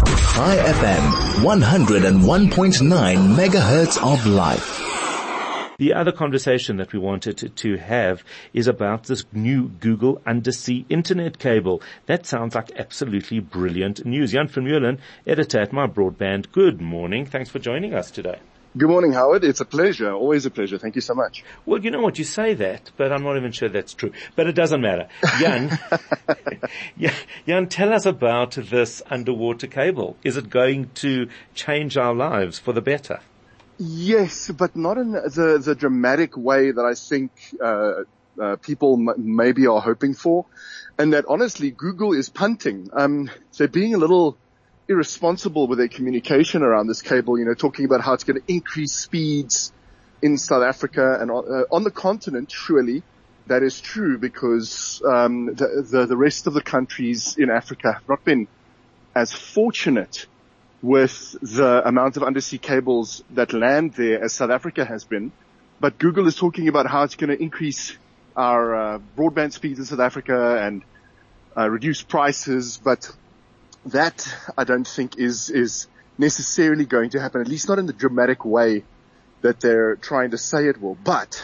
High FM, 101.9 megahertz of life. The other conversation that we wanted to have is about this new Google undersea internet cable. That sounds like absolutely brilliant news. Jan van Meulen, editor at My Broadband. Good morning. Thanks for joining us today. Good morning, Howard. It's a pleasure. Always a pleasure. Thank you so much. Well, you know what? You say that, but I'm not even sure that's true. But it doesn't matter. Jan, Jan, tell us about this underwater cable. Is it going to change our lives for the better? Yes, but not in the dramatic way that I think people maybe are hoping for, and that honestly Google is punting. They're being a little irresponsible with their communication around this cable. Talking about how it's going to increase speeds in South Africa and on the continent. Surely that is true because the rest of the countries in Africa have not been as fortunate with the amount of undersea cables that land there as South Africa has been. But Google is talking about how it's going to increase our broadband speeds in South Africa and reduce prices. But that I don't think is necessarily going to happen, at least not in the dramatic way that they're trying to say it will. But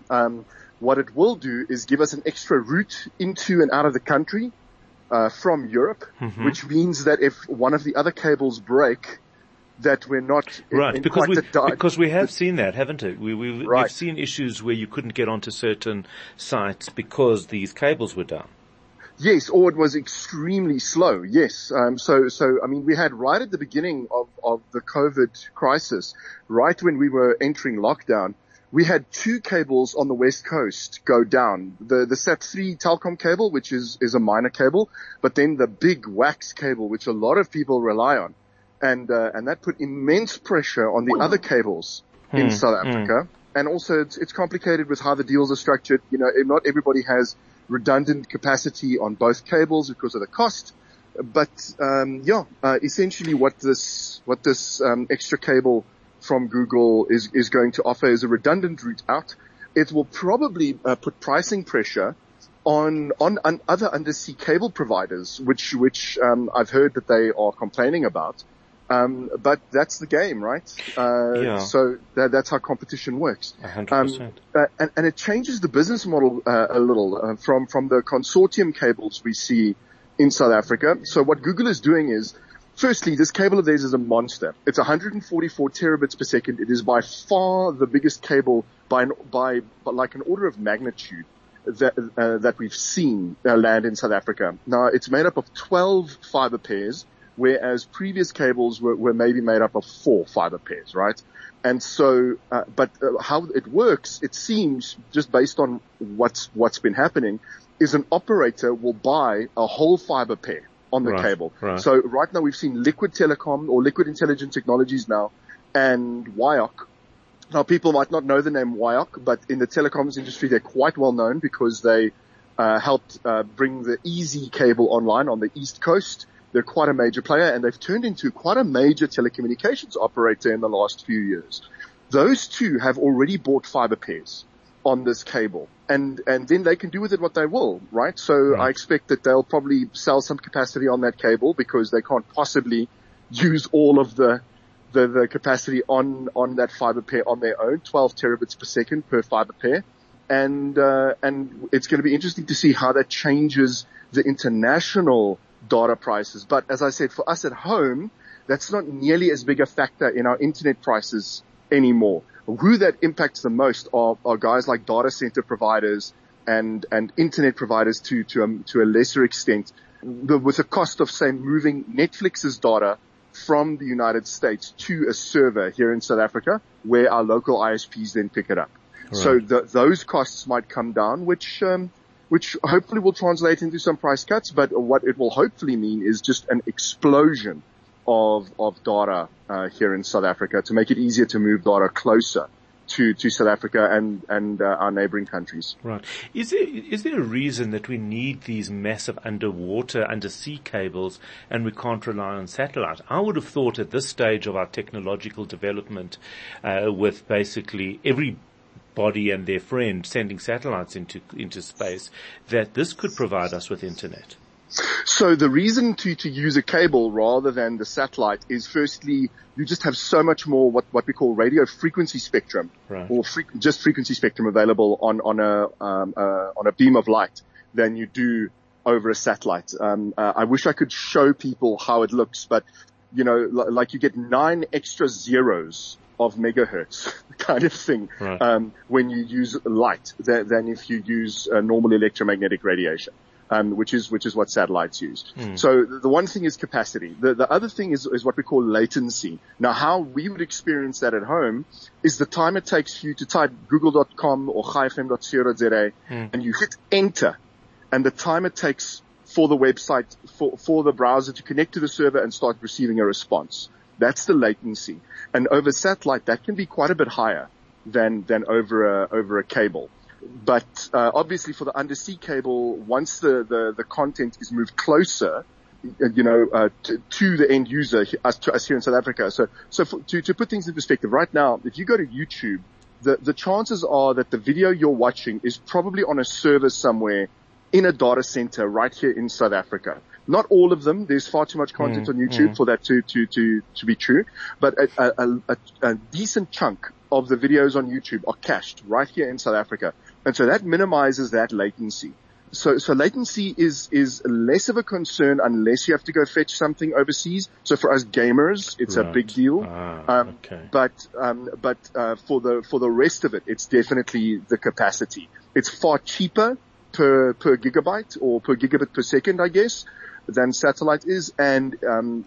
what it will do is give us an extra route into and out of the country from Europe, which means that if one of the other cables break, that we're not right, in because we have seen that, haven't we? We've Right. seen issues where you couldn't get onto certain sites because these cables were down. Yes, or it was extremely slow. Yes. So I mean, we had right at the beginning of the COVID crisis, right when we were entering lockdown, we had two cables on the West Coast go down. The SAT3 Telkom cable, which is a minor cable, but then the big wax cable, which a lot of people rely on. And that put immense pressure on the other cables in South Africa. And also it's complicated with how the deals are structured. Not everybody has redundant capacity on both cables because of the cost. But, essentially what this extra cable from Google is going to offer is a redundant route out. It will probably put pricing pressure on other undersea cable providers, which I've heard that they are complaining about. But that's the game, right? So that's how competition works. 100%. And it changes the business model a little from the consortium cables we see in South Africa. So what Google is doing is, firstly, this cable of theirs is a monster. It's 144 terabits per second. It is by far the biggest cable by like an order of magnitude that we've seen land in South Africa. Now, it's made up of 12 fiber pairs, whereas previous cables were maybe made up of 4 fiber pairs, right? And so, but how it works, it seems, just based on what's been happening, is an operator will buy a whole fiber pair on the cable. Right. So right now we've seen Liquid Telecom or Liquid Intelligent Technologies now and WIOC. Now people might not know the name WIOC, but in the telecoms industry they're quite well known because they helped bring the Easy cable online on the East Coast. They're quite a major player and they've turned into quite a major telecommunications operator in the last few years. Those two have already bought fiber pairs on this cable and then they can do with it what they will, right? So I expect that they'll probably sell some capacity on that cable because they can't possibly use all of the capacity on that fiber pair on their own, 12 terabits per second per fiber pair. And it's going to be interesting to see how that changes the international data prices. But as I said, for us at home, that's not nearly as big a factor in our internet prices anymore. Who that impacts the most are guys like data center providers and internet providers to a lesser extent. With the cost of, say, moving Netflix's data from the United States to a server here in South Africa, where our local ISPs then pick it up. Right. So those costs might come down, which hopefully will translate into some price cuts. But what it will hopefully mean is just an explosion of data here in South Africa to make it easier to move data closer to South Africa and our neighboring countries. Right. Is there a reason that we need these massive undersea cables and we can't rely on satellite? I would have thought at this stage of our technological development, with basically everybody and their friend sending satellites into space, that this could provide us with internet. So the reason to use a cable rather than the satellite is, firstly, you just have so much more what we call radio frequency spectrum, right, or just frequency spectrum available on a beam of light than you do over a satellite. I wish I could show people how it looks, but like you get 9 extra zeros of megahertz kind of thing, right, when you use light than if you use normal electromagnetic radiation. Which is what satellites use. So the one thing is capacity. The other thing is what we call latency. Now, how we would experience that at home is the time it takes for you to type google.com or chaifm.co.za and you hit enter, and the time it takes for the website, for the browser to connect to the server and start receiving a response. That's the latency. And over satellite, that can be quite a bit higher than over a cable. But obviously for the undersea cable, once the content is moved closer, to the end user, us here in South Africa. So to put things in perspective, right now, if you go to YouTube, the chances are that the video you're watching is probably on a server somewhere in a data center right here in South Africa. Not all of them. There's far too much content on YouTube for that to be true. But a decent chunk of the videos on YouTube are cached right here in South Africa. And so that minimizes that latency. So latency is less of a concern unless you have to go fetch something overseas. So for us gamers, it's right, a big deal. Okay. But for the rest of it, it's definitely the capacity. It's far cheaper per gigabyte or per gigabit per second, I guess, than satellite is. And,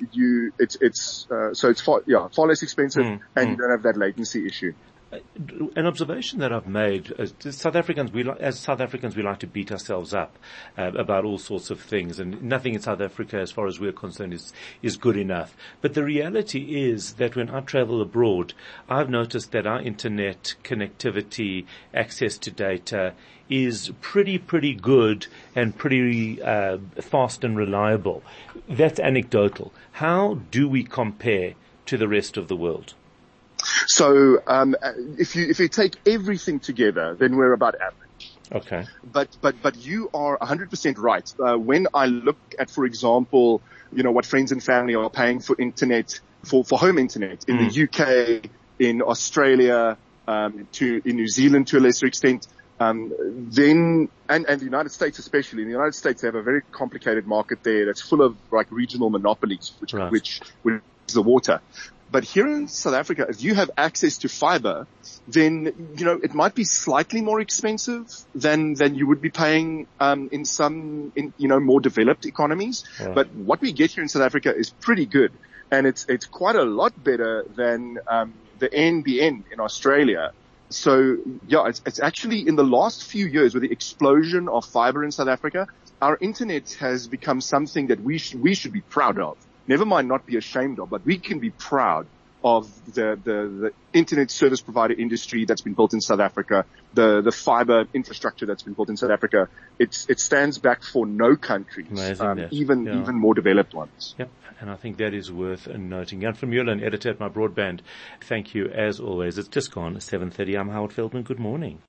so it's far less expensive and you don't have that latency issue. An observation that I've made, as South Africans, we like to beat ourselves up about all sorts of things, and nothing in South Africa, as far as we're concerned, is good enough. But the reality is that when I travel abroad, I've noticed that our internet connectivity, access to data, is pretty good and pretty fast and reliable. That's anecdotal. How do we compare to the rest of the world? So, if you take everything together, then we're about average. Okay. But you are 100% right. When I look at, for example, what friends and family are paying for internet, for home internet in the UK, in Australia, in New Zealand to a lesser extent, then, and the United States especially. In the United States, they have a very complicated market there that's full of like regional monopolies, which is the water. But here in South Africa, if you have access to fiber, then, it might be slightly more expensive than you would be paying, in some, more developed economies. Yeah. But what we get here in South Africa is pretty good. And it's quite a lot better than, the NBN in Australia. So yeah, it's actually in the last few years with the explosion of fiber in South Africa, our internet has become something that we should be proud of. Never mind not be ashamed of, but we can be proud of the internet service provider industry that's been built in South Africa, the fiber infrastructure that's been built in South Africa. It stands back for no countries, even more developed ones. Yep. And I think that is worth noting. Jan van Meulen, editor at My Broadband. Thank you as always. It's just gone 7:30. I'm Howard Feldman. Good morning.